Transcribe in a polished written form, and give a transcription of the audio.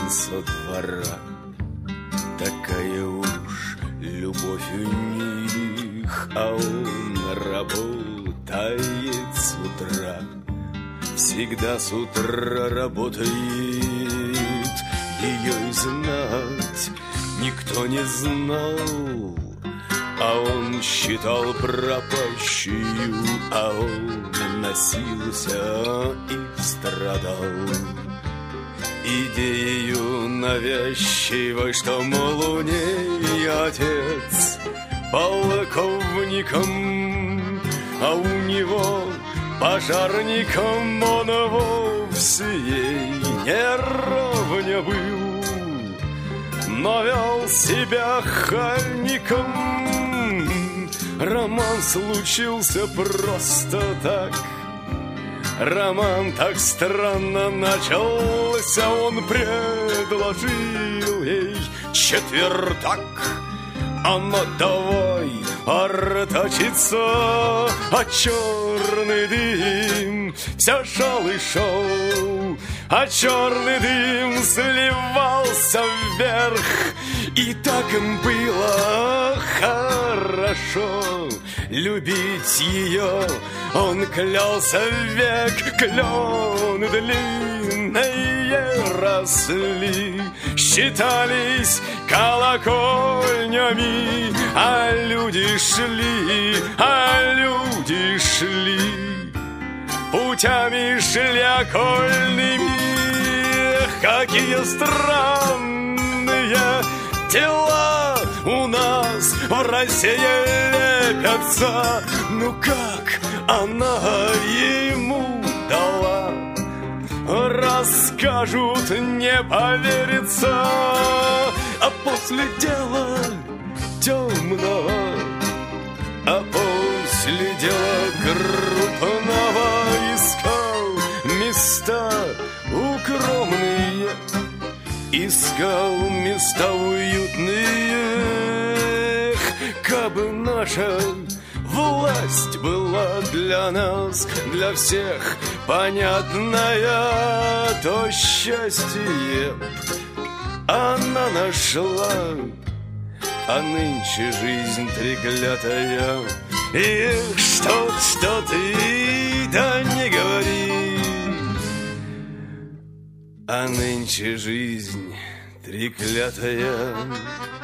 со двора. Такая уж любовь у них, а он работает с утра. Всегда с утра работает, ее и знать никто не знал. А он считал пропащую, а он носился и страдал идею навязчивой, что, мол, у ней отец полковником, а у него пожарником. Он вовсе ей не ровня был, но вел себя хальником. Роман случился просто так, роман так странно начался. Он предложил ей четвертак, она давай артачиться, а черный дым все шел и шел, а черный дым сливался вверх. И так им было хорошо любить ее. Он клялся век, клены длинные росли, считались колокольнями, а люди шли путями шли окольными. Какие странные дела у нас в России лепятся. Ну как она ему дала, расскажут, не поверится. А после дела темного, а после дела крупного искал места укромные, искал места уютные. Кабы наша власть была для нас, для всех понятная, то счастье она нашла. А нынче жизнь треклятая. Эх, что ты, да не говори. А нынче жизнь треклятая.